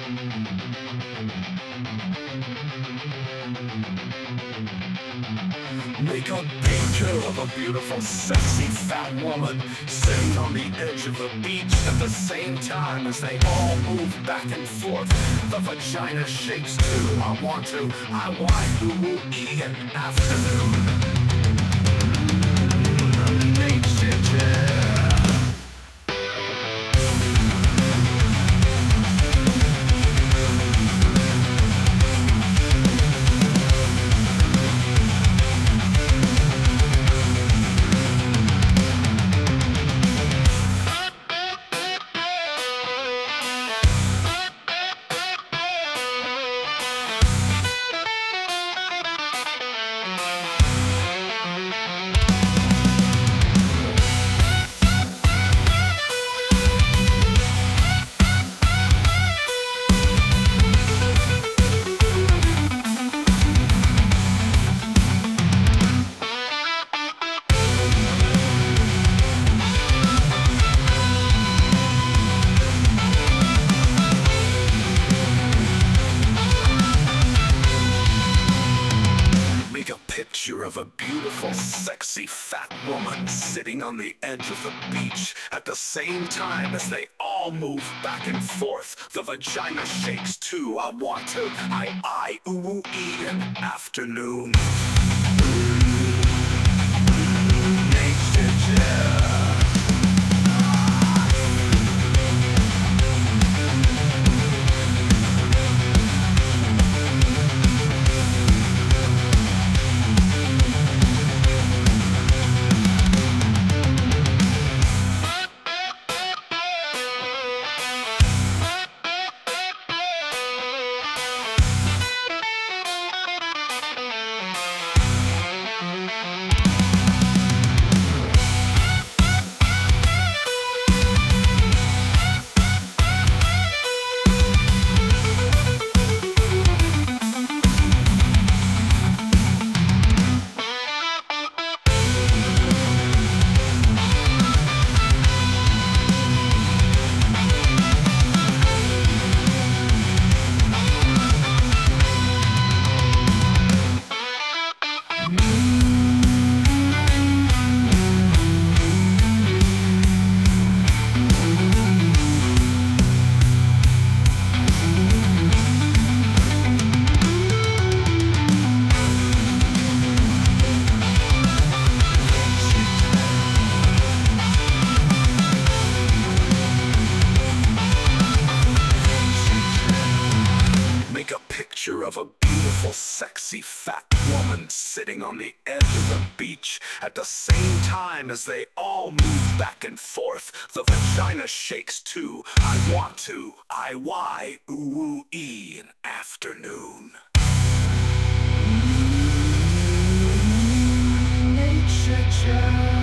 Make a picture of a beautiful, sexy, fat woman sitting on the edge of the beach at the same time as they all move back and forth. The vagina shakes too. I want to, I want to, an afternoon. Nature. Picture of a beautiful, sexy, fat woman sitting on the edge of the beach at the same time as they all move back and forth. The vagina shakes too. I want to, ooh, an afternoon. Nature. Picture of a beautiful, sexy, fat woman sitting on the edge of the beach at the same time as they all move back and forth. The vagina shakes too. I want to, ooh, an afternoon. Nature.